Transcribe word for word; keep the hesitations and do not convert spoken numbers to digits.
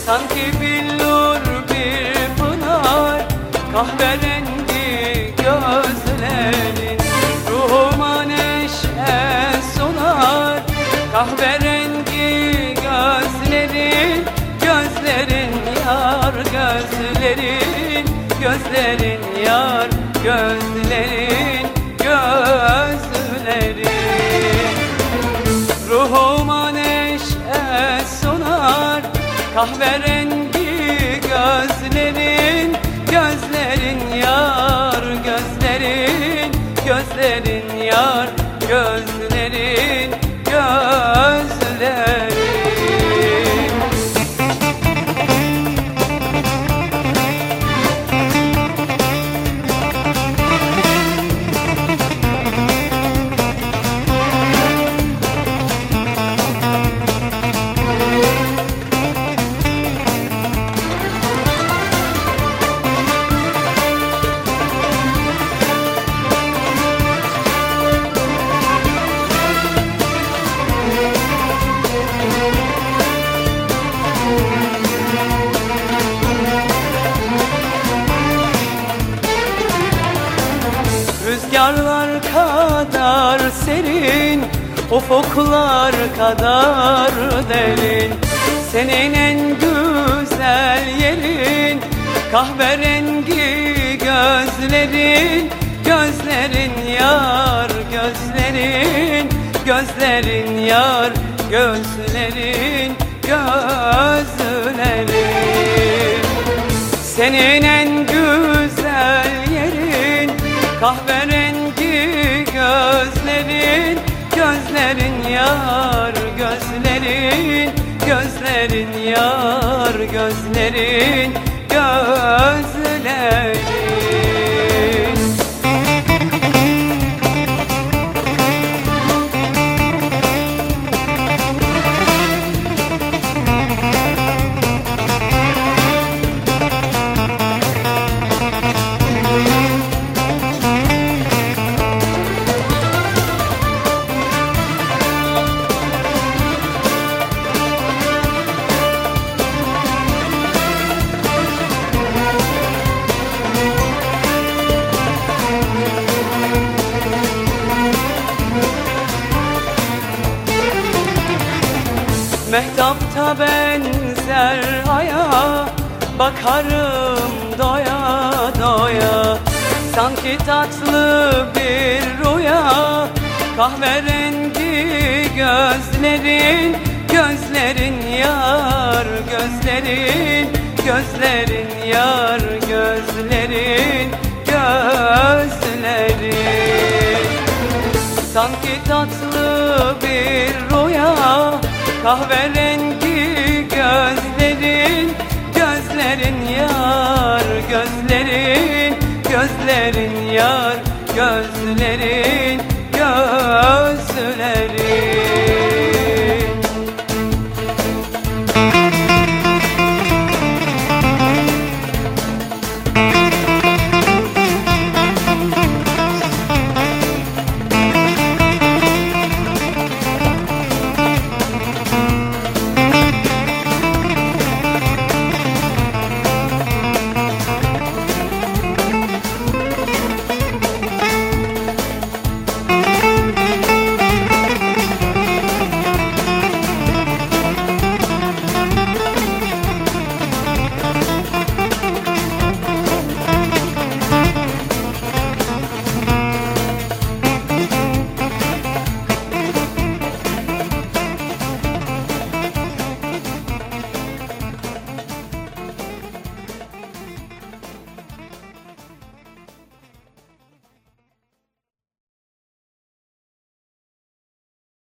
Sanki billur bir pınar, kahverengi gözlerin ruhuma neşe sunar. Kahverengi gözlerin, gözlerin yar, gözlerin, gözlerin yar, gözlerin, gözlerin ruhuma neşe sunar. Kahverengi gözlerin, gözlerin yar, gözlerin, gözlerin yar, gözlerin, gözlerin. Rüzgarlar kadar serin, ufuklar kadar derin. Senin en güzel yerin, kahverengi gözlerin, gözlerin yar, gözlerin, gözlerin yar, gözlerin, gözlerin. Senin en güzel yerin, kahverengi gözlerin, gözlerin yar, gözlerin, gözlerin yar, gözlerin, gözlerin. Mehtapta benzer aya, bakarım doya doya. Sanki tatlı bir rüya, kahverengi gözlerin, gözlerin yar, gözlerin, gözlerin yar, gözlerin, gözlerin. Sanki tatlı bir rüya, kahverengi gözlerin, gözlerin yar, gözlerin, gözlerin yar, gözlerin.